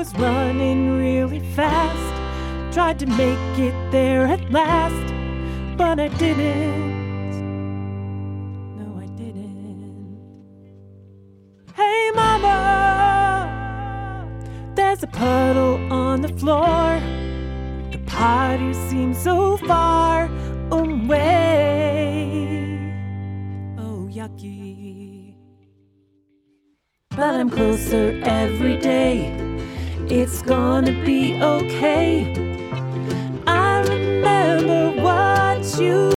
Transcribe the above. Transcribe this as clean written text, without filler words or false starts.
was running really fast, tried to make it there at last, but I didn't. No, I didn't. Hey mama, there's a puddle on the floor. The party seems so far away. Oh, yucky. But I'm closer every day. It's gonna be okay. I remember what you